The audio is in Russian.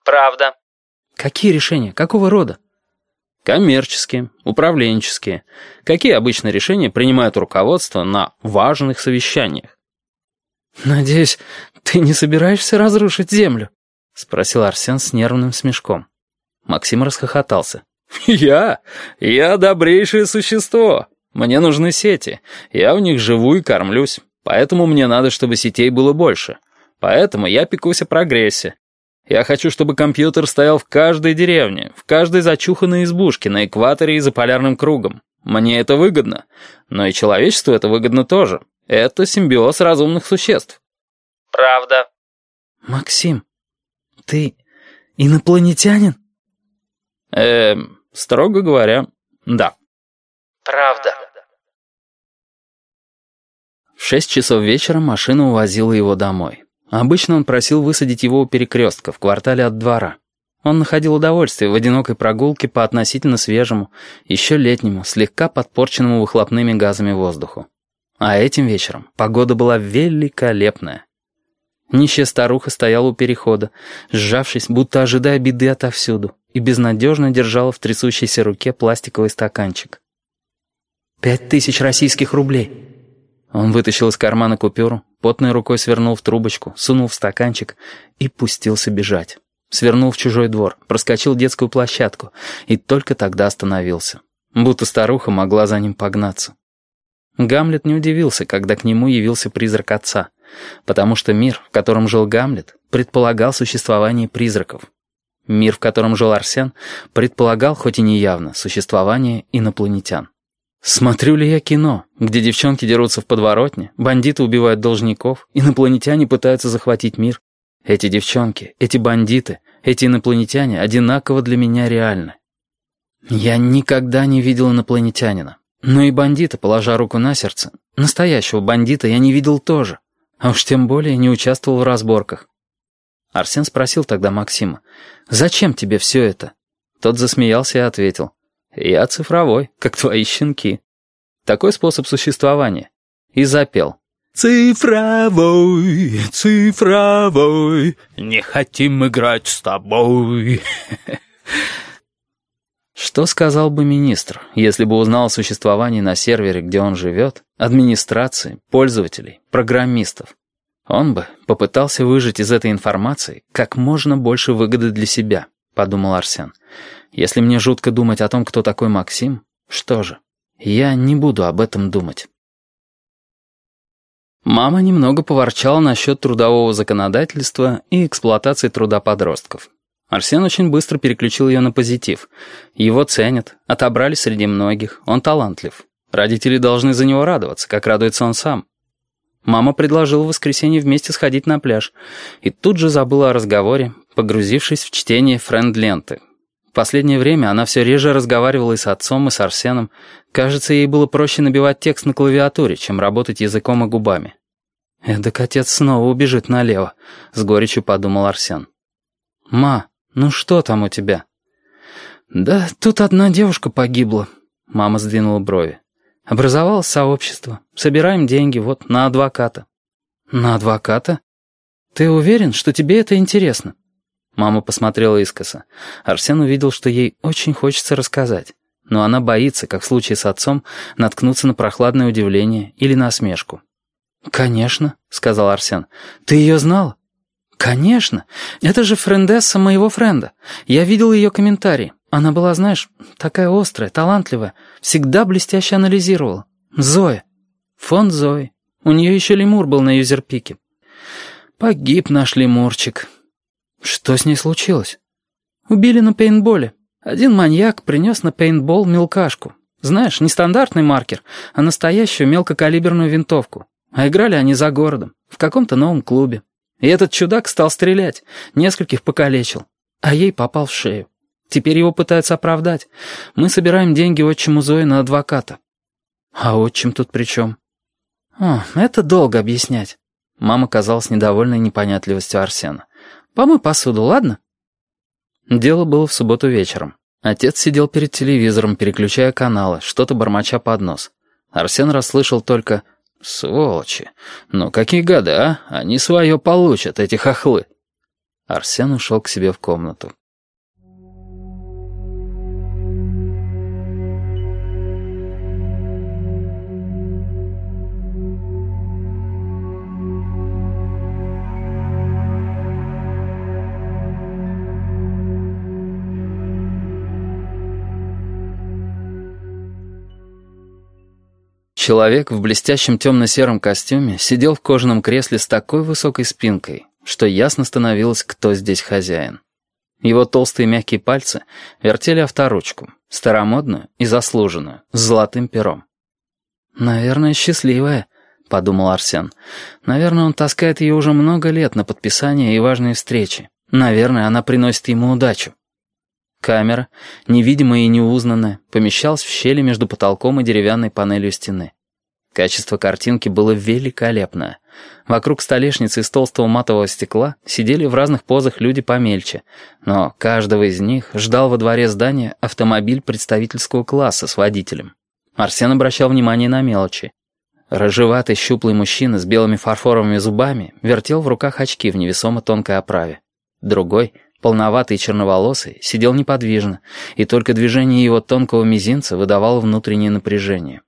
Правда. Какие решения? Какого рода? Коммерческие, управленческие. Какие обычно решения принимает руководство на важных совещаниях? Надеюсь, ты не собираешься разрушить землю? Спросил Арсен с нервным смешком. Максим расхохотался. Я добрейшее существо. Мне нужны сети. Я в них живу и кормлюсь. Поэтому мне надо, чтобы сетей было больше. Поэтому я пекусь о прогрессе. Я хочу, чтобы компьютер стоял в каждой деревне, в каждой зачуханной избушке, на экваторе и за полярным кругом. Мне это выгодно. Но и человечеству это выгодно тоже. Это симбиоз разумных существ. Правда. Максим, ты инопланетянин? Строго говоря, да. Правда. В 6 часов вечера машина увозила его домой. Обычно он просил высадить его у перекрестка в квартале от двора. Он находил удовольствие в одинокой прогулке по относительно свежему, еще летнему, слегка подпорченному выхлопными газами воздуху. А этим вечером погода была великолепная. Нищая старуха стояла у перехода, сжавшись, будто ожидая беды отовсюду, и безнадежно держала в трясущейся руке пластиковый стаканчик. 5000 российских рублей. Он вытащил из кармана купюру, потной рукой свернул в трубочку, сунул в стаканчик и пустился бежать. Свернул в чужой двор, проскочил детскую площадку и только тогда остановился. Будто старуха могла за ним погнаться. Гамлет не удивился, когда к нему явился призрак отца, потому что мир, в котором жил Гамлет, предполагал существование призраков. Мир, в котором жил Арсен, предполагал, хоть и неявно, существование инопланетян. Смотрю ли я кино, где девчонки дерутся в подворотне, бандиты убивают должников, инопланетяне пытаются захватить мир? Эти девчонки, эти бандиты, эти инопланетяне одинаково для меня реальны. Я никогда не видел инопланетянина. Но и бандита, положа руку на сердце, настоящего бандита я не видел тоже. А уж тем более не участвовал в разборках. Арсен спросил тогда Максима: «Зачем тебе все это?» Тот засмеялся и ответил: «Я цифровой, как твои щенки». Такой способ существования. И запел: «Цифровой, цифровой, не хотим играть с тобой». Что сказал бы министр, если бы узнал о существовании на сервере, где он живет, администрации, пользователей, программистов? Он бы попытался выжать из этой информации как можно больше выгоды для себя, подумал Арсен. Если мне жутко думать о том, кто такой Максим, что же, я не буду об этом думать. Мама немного поворчала насчет трудового законодательства и эксплуатации труда подростков. Арсен очень быстро переключил ее на позитив. Его ценят, отобрали среди многих, он талантлив. Родители должны за него радоваться, как радуется он сам. Мама предложила в воскресенье вместе сходить на пляж, и тут же забыла о разговоре, погрузившись в чтение френд-ленты. В последнее время она все реже разговаривала и с отцом, и с Арсеном. Кажется, ей было проще набивать текст на клавиатуре, чем работать языком и губами. «Эдак отец снова убежит налево», — с горечью подумал Арсен. «Ма, ну что там у тебя?» «Да тут одна девушка погибла», — мама сдвинула брови. «Образовалось сообщество. Собираем деньги, вот, на адвоката». «На адвоката? Ты уверен, что тебе это интересно?» Мама посмотрела искоса. Арсен увидел, что ей очень хочется рассказать. Но она боится, как в случае с отцом, наткнуться на прохладное удивление или насмешку. «Конечно», — сказал Арсен. «Ты ее знала?» «Конечно. Это же френдесса моего френда. Я видел ее комментарии. Она была, знаешь, такая острая, талантливая. Всегда блестяще анализировала. Зоя. Фонд Зои. У нее еще лемур был на юзерпике. Погиб наш лемурчик». «Что с ней случилось?» «Убили на пейнтболе. Один маньяк принес на пейнтбол мелкашку. Знаешь, не стандартный маркер, а настоящую мелкокалиберную винтовку. А играли они за городом, в каком-то новом клубе. И этот чудак стал стрелять, нескольких покалечил, а ей попал в шею. Теперь его пытаются оправдать. Мы собираем деньги отчиму Зои на адвоката». «А отчим тут при чем?» «Это долго объяснять». Мама казалась недовольной непонятливостью Арсена. «Помой посуду, ладно?» Дело было в субботу вечером. Отец сидел перед телевизором, переключая каналы, что-то бормоча под нос. Арсен расслышал только: «Сволочи! Ну какие гады, а? Они свое получат, эти хохлы!» Арсен ушел к себе в комнату. Человек в блестящем темно-сером костюме сидел в кожаном кресле с такой высокой спинкой, что ясно становилось, кто здесь хозяин. Его толстые мягкие пальцы вертели авторучку, старомодную и заслуженную, с золотым пером. «Наверное, счастливая», — подумал Арсен. «Наверное, он таскает ее уже много лет на подписание и важные встречи. Наверное, она приносит ему удачу». Камера, невидимая и неузнанная, помещалась в щели между потолком и деревянной панелью стены. Качество картинки было великолепное. Вокруг столешницы из толстого матового стекла сидели в разных позах люди помельче, но каждого из них ждал во дворе здания автомобиль представительского класса с водителем. Арсен обращал внимание на мелочи. Рыжеватый щуплый мужчина с белыми фарфоровыми зубами вертел в руках очки в невесомо тонкой оправе. Другой, полноватый и черноволосый, сидел неподвижно, и только движение его тонкого мизинца выдавало внутреннее напряжение.